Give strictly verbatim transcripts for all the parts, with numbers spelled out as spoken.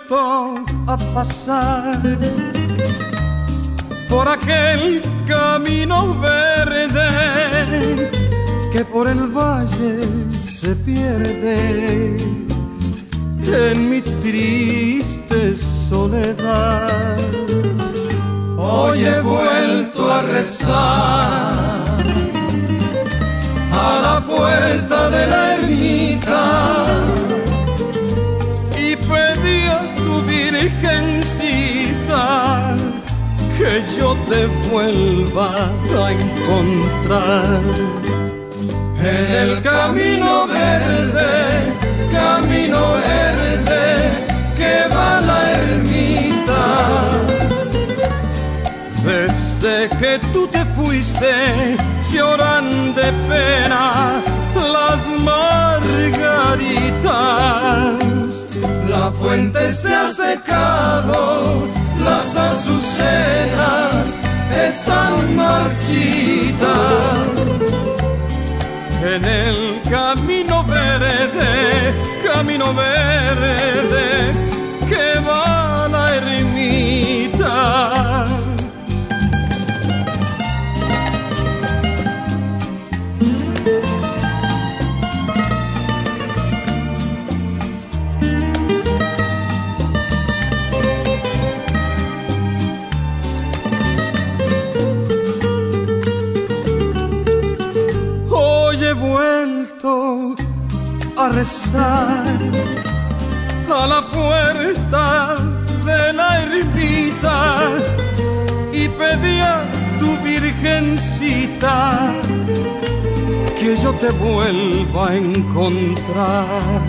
vuelto a pasar por aquel camino verde que por el valle se pierde en mi triste soledad. Hoy he vuelto a rezar a la puerta de la ermita y pedí a tu virgencita que yo te vuelva a encontrar. En el camino verde, camino verde, que va la ermita. Desde que tú te fuiste, lloran de pena las margaritas. La fuente se ha secado, las azucenas están marchitas. En el camino verde, camino verde, que va la ermita. A rezar a la puerta de la ermita y pedí a tu virgencita que yo te vuelva a encontrar.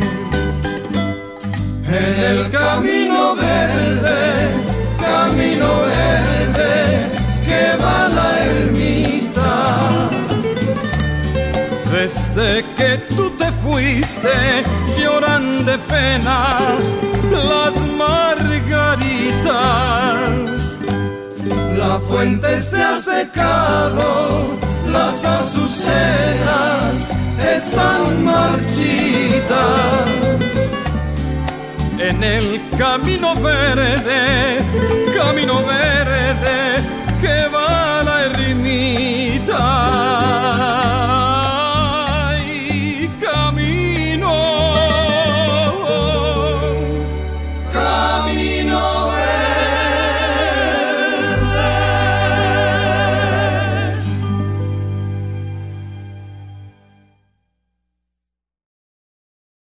En el camino verde, camino verde, que va la ermita. Desde que tú te fuiste, lloran de pena las margaritas. La fuente se ha secado, las azucenas están marchitas. En el camino verde, camino verde,